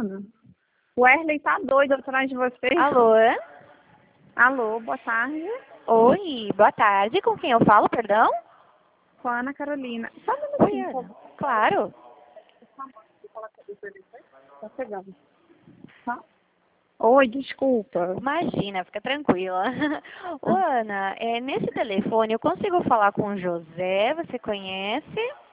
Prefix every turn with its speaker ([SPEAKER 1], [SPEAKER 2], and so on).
[SPEAKER 1] Ana, o Erley tá doido atrás de você.
[SPEAKER 2] Alô?
[SPEAKER 1] Alô, boa tarde.
[SPEAKER 2] Oi, boa tarde. Com quem eu falo, perdão?
[SPEAKER 1] Com a Ana Carolina. Só um
[SPEAKER 2] Oi,
[SPEAKER 1] minutinho, por
[SPEAKER 2] Ana.
[SPEAKER 1] favor.
[SPEAKER 2] Claro.
[SPEAKER 1] Tá chegando. Tá? Oi, desculpa.
[SPEAKER 2] Imagina, fica tranquila. Ô, Ana, nesse telefone eu consigo falar com o José, você conhece?